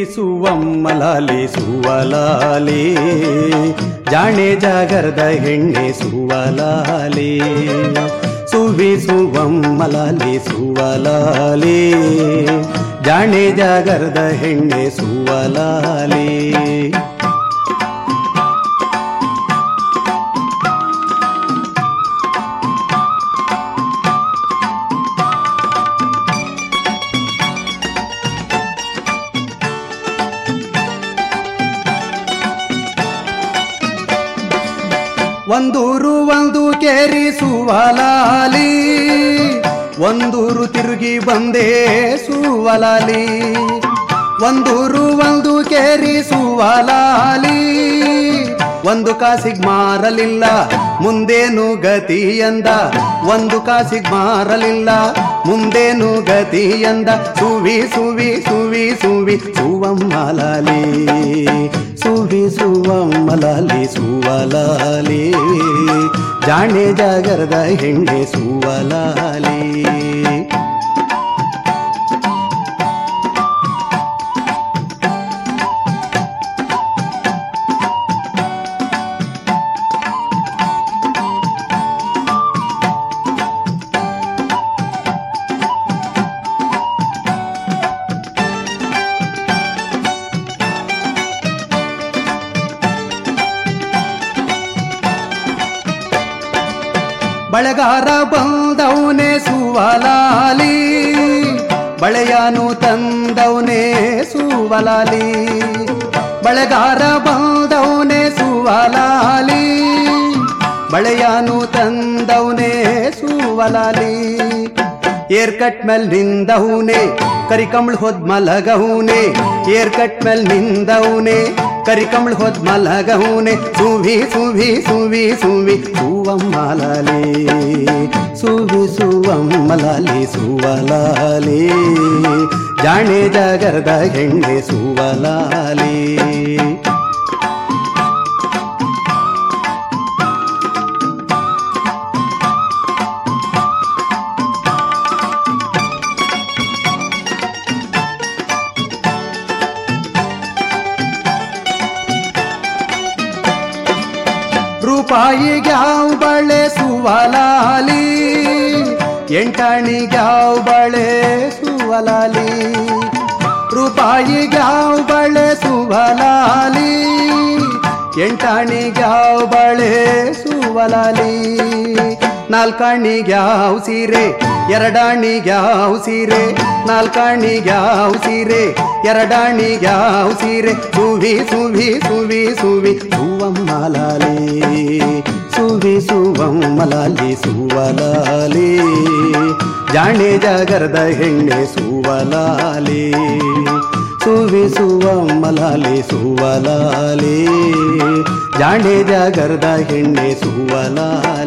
ಸುವಮ್ಮಲಾಲಿ ಸುವಲಾಲಿ ಜಾಣೆ ಜಾಗರದ ಹೆಣ್ಣೆ ಸುವಲಾಲಿ ಸುವಿ ಸುವಮ್ಮಲಾಲಿ ಸುವಲಾಲಿ ಜಾಣೆ ಜಾಗರದ ಹೆಣ್ಣೆ ಸುವಲಾಲಿ ಒಂದೂರು ಒಂದು ಕೇರಿ ಸುವಲಾಲಿ ಒಂದೂರು ತಿರುಗಿ ಬಂದೆ ಸುವಲಾಲಿ ಒಂದೂರು ಒಂದು ಕೇರಿ ಸುವಲಾಲಿ ಒಂದು ಕಾಸಿಗ್ ಮಾರಲಿಲ್ಲ ಮುಂದೇನು ಗತಿ ಎಂದ ಒಂದು ಕಾಸಿಗ್ ಮಾರಲಿಲ್ಲ ಮುಂದೇನು ಗತಿ ಎಂದ ಸುವಿ ಸುವಿ ಸುವಿ ಸುವಿ ಸುವಮ್ಮಲಾಲಿ ಸುವಿ ಸುವಮ್ಮಲಾಲಿ ಸುವಲಾಲಿ ಜಾಣೆ ಜಾಗರದ ಹೆಣ್ಣೆ ಸುವಲಾಲಿ ಬಳೆಗಾರ ಬಂದವನೇ ಸುವಲಾಲಿ ಬಳೆಯಾನು ತಂದವನೇ ಸುವಲಾಲಿ ಬಳೆಗಾರ ಬಂದವನೇ ಸುವಲಾಲಿ ಬಳೆಯಾನು ತಂದವನೇ ಸುವಲಾಲಿ ಏರ್ ಕಟ್ ಮೇಲ್ ನಿಂದವನೇ ಕರಿಕಂಬಳ ಹೋದ್ ಮಲಗವನೇ ಏರ್ ಕಟ್ ಮೇಲ್ ನಿಂದವನೇ ಕರಿಕಂಬಳ ಹೋದ್ ಮಲಗವನೇ ಸುವಿ ಸುವಿ ಸುವಿ ಸುವಿ ಸುವಮ್ಮಲಾಲಿ ಸುವಿ ಸುವಮ್ಮಲಾಲಿ ಸುವಲಾಲಿ ಜಾಣೆ ಜಾಗರದ ಹೆಣ್ಣೆ ಸುವಲಾಲಿ ರೂಪಾಯಿಗ್ಯಾವ್ ಬಳೆ ಸುವಲಾಲಿ ಎಂಟಾಣಿಗ್ಯಾವ್ ಬಳೆ ಸುವಲಾಲಿ ರೂಪಾಯಿಗ್ಯಾವ್ ಬಳೆ ಸುವಲಾಲಿ ಎಂಟಾಣಿಗ್ಯಾವ್ ಬಳೆ ಸುವಲಾಲಿ ನಾಲ್ಕಾಣಿಗ್ಯಾವ್ ಸೀರೆ ಎರಡಾಣಿಗ್ಯಾವ್ ಸೀರೆ ನಾಲ್ಕಾಣಿಗ್ಯಾವ್ ಸೀರೆ ಎರಡಾಣಿಗ್ಯಾವ್ ಸೀರೆ ಸುವಿ ಸುವಿ ಸುವಿ ಸುವಿ ಸುವಮ್ಮಲಾಲಿ ಸುವಿ ಸುವಮ್ಮಲಾಲಿ ಸುವಲಾಲಿ ಜಾಣೆ ಜಾಗರದ ಹೆಣ್ಣೆ ಸುವಲಾಲಿ ಸುವಿ ಸುವಮ್ಮಲಾಲಿ ಸುವಲಾಲಿ ಜಾಣೆ ಜಾಗರದ ಹೆಣ್ಣೆ ಸುವಲಾಲಿ